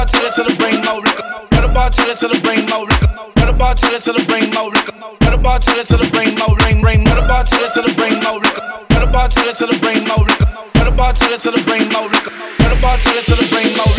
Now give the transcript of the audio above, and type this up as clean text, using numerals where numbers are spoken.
bartender till it bring more liquor. Tell the bartender till it bring more liquor. Tell the bartender till it bring more liquor. Tell the bartender till it bring more ring. Tell the bartender till it bring more liquor. Tell the bartender till it bring more liquor. Tell the bartender till it bring more liquor. Tell the bartender till it bring more